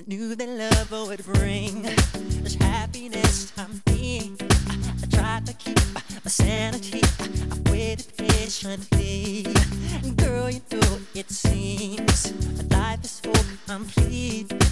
Knew that love would bring this happiness to me. I tried to keep my sanity. I waited patiently. Girl, you know it seems life is so complete.